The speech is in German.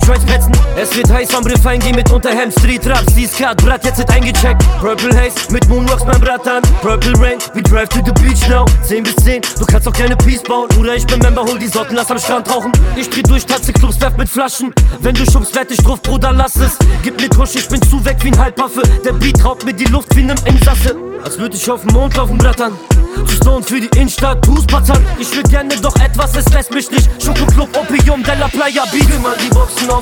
Joints petzen. Es wird heiß am Refrain, geh mit Unterhemd, Street Raps, die Skat, Brat, jetzt wird eingecheckt. Purple Haze mit Moonwalks, mein Bratan. Purple Rain, we drive to the beach now. 10 bis 10, du kannst auch gerne Peace bauen. Bruder, ich bin Member, hol die Sorten, lass am Strand rauchen. Ich dreh durch Tatze-Clubs, werf mit Flaschen. Wenn du schubst, werd ich drauf, Bruder, lass es. Gib mir Kusch, ich bin zu weg wie ein Halbwaffe. Der Beat raubt mir die Luft wie nem Insasse. Als würd ich auf den Mond laufen, Bratan. Zu Stone für die Innenstadt, Fußpatzern. Ich will gerne doch etwas, es lässt mich nicht. Schokoclub, Opium, Della Playa, Beat. Immer die Boxen auf